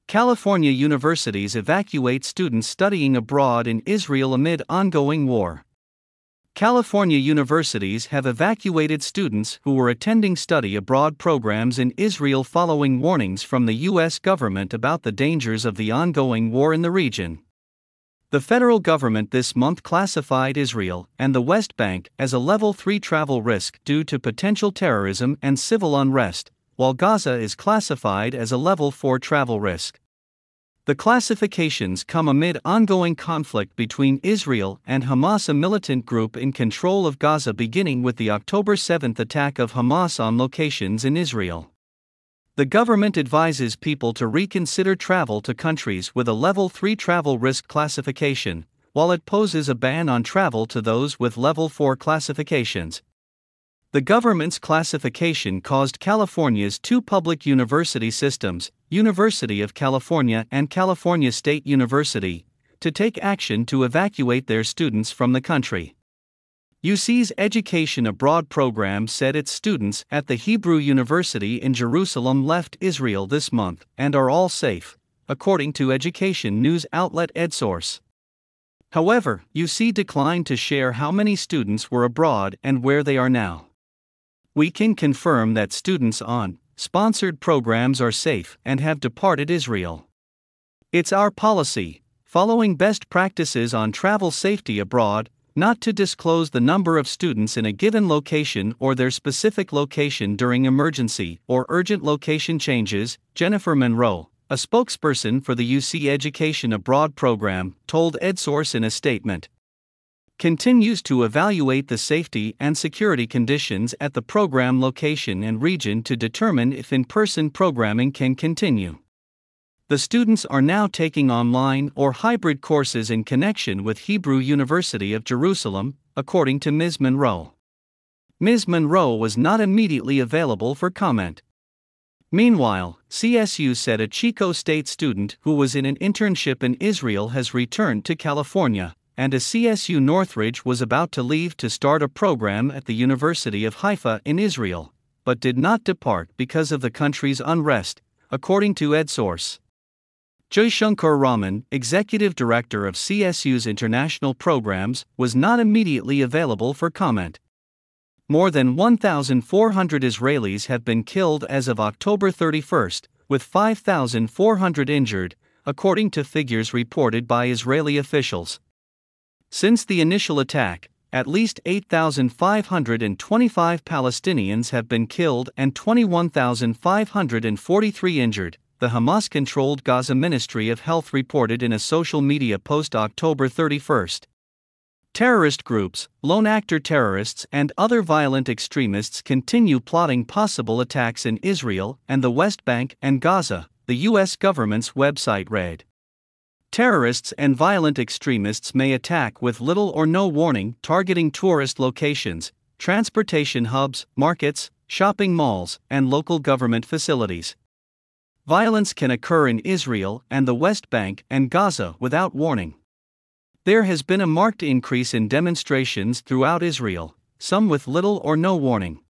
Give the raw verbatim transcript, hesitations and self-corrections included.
California universities evacuate students studying abroad in Israel amid ongoing war. California universities have evacuated students who were attending study abroad programs in Israel following warnings from the U S government about the dangers of the ongoing war in the region. The federal government this month classified Israel and the West Bank as a level three travel risk due to potential terrorism and civil unrest, while Gaza is classified as a level four travel risk. The classifications come amid ongoing conflict between Israel and Hamas, a militant group in control of Gaza, beginning with the October seventh attack of Hamas on locations in Israel. The government advises people to reconsider travel to countries with a level three travel risk classification, while it poses a ban on travel to those with level four classifications. The government's classification caused California's two public university systems, University of California and California State University, to take action to evacuate their students from the country. U C's Education Abroad program said its students at the Hebrew University in Jerusalem left Israel this month and are all safe, according to education news outlet EdSource. However, U C declined to share how many students were abroad and where they are now. We can confirm that students on sponsored programs are safe and have departed Israel. It's our policy, following best practices on travel safety abroad, not to disclose the number of students in a given location or their specific location during emergency or urgent location changes, Jennifer Monroe, a spokesperson for the U C Education Abroad program, told EdSource in a statement. Continues to evaluate the safety and security conditions at the program location and region to determine if in-person programming can continue. The students are now taking online or hybrid courses in connection with Hebrew University of Jerusalem, according to Miz Monroe. Miz Monroe was not immediately available for comment. Meanwhile, C S U said a Chico State student who was in an internship in Israel has returned to California, and a C S U Northridge was about to leave to start a program at the University of Haifa in Israel, but did not depart because of the country's unrest, according to EdSource. Jaishankar Raman, executive director of C S U's international programs, was not immediately available for comment. More than one thousand four hundred Israelis have been killed as of October thirty-first, with five thousand four hundred injured, according to figures reported by Israeli officials. Since the initial attack, at least eight thousand five hundred twenty-five Palestinians have been killed and twenty-one thousand five hundred forty-three injured, the Hamas-controlled Gaza Ministry of Health reported in a social media post October thirty-first. Terrorist groups, lone actor terrorists and other violent extremists continue plotting possible attacks in Israel and the West Bank and Gaza, the U S government's website read. Terrorists and violent extremists may attack with little or no warning, targeting tourist locations, transportation hubs, markets, shopping malls, and local government facilities. Violence can occur in Israel and the West Bank and Gaza without warning. There has been a marked increase in demonstrations throughout Israel, some with little or no warning.